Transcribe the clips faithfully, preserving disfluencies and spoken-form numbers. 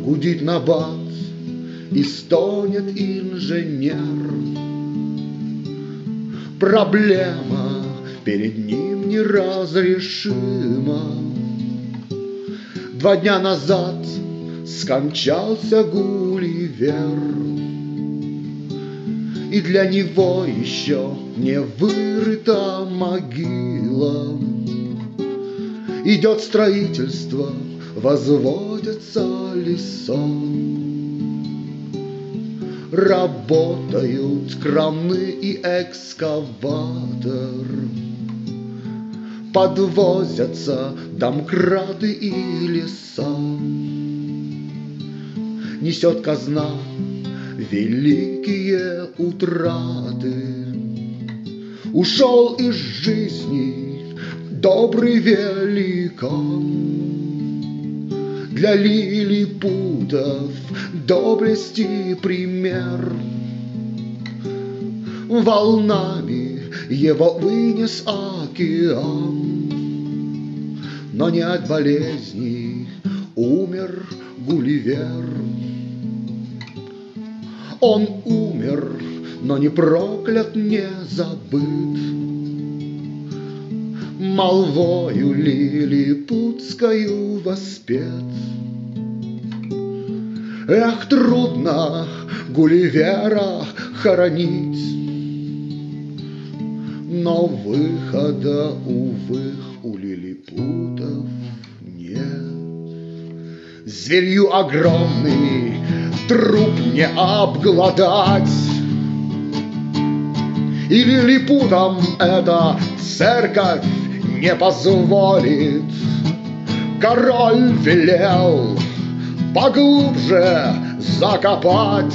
гудит набат и стонет инженер. Проблема перед ним неразрешима. Два дня назад скончался Гулливер, и для него еще не вырыта могила. Идет строительство, возводятся леса. Работают краны и экскаватор. Подвозятся домкраты и леса. Несет казна великие утраты. Ушел из жизни добрый великан. Для лилипутов доблести пример. Волнами его вынес океан, но не от болезней умер Гулливер. Он умер, но не проклят, не забыт. Молвою лилипутскою воспет. Эх, трудно Гулливера хоронить, но выхода, увы, у лилипутов нет. Зверью огромный труп не обглодать, и лилипутам эта церковь не позволит. Король велел поглубже закопать.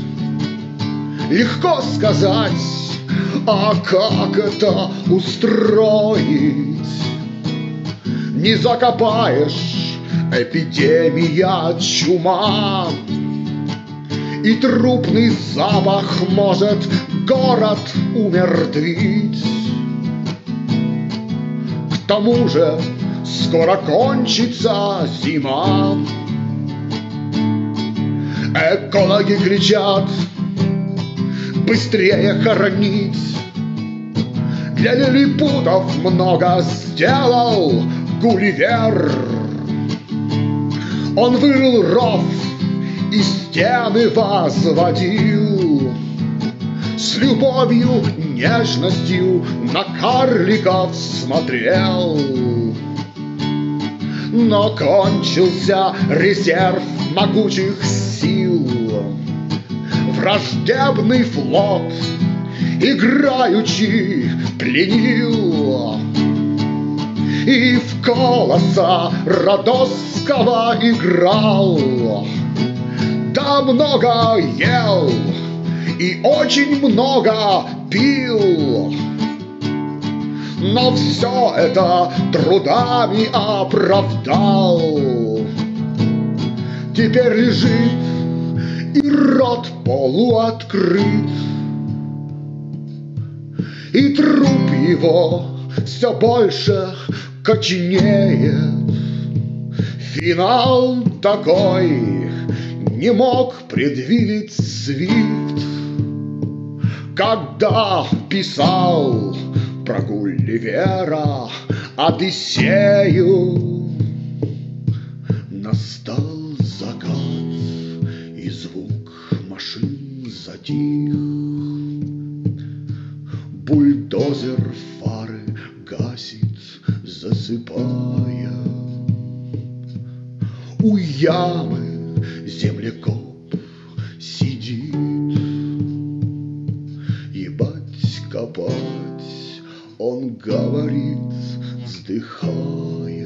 Легко сказать, а как это устроить? Не закопаешь, эпидемия, чума, и трупный запах может город умертвить. К тому же скоро кончится зима. Экологи кричат: быстрее хоронить. Для лилипутов много сделал Гулливер. Он вырыл ров и стены возводил, с любовью, нежностью на карликов смотрел. Но кончился резерв могучих сил. Враждебный флот играючи пленил, и в колоса Родосского играл. Да много ел и очень много пил, но все это трудами оправдал. Теперь лежит и рот полуоткрыт, и труп его все больше коченеет. Финал такой не мог предвидеть Свифт, когда писал про Гулливера Одиссею. Настал закат, и звук машин затих. Бульдозер фары гасит, засыпая. У ямы землекоп сидит. Ебать копать, он говорит, вздыхая.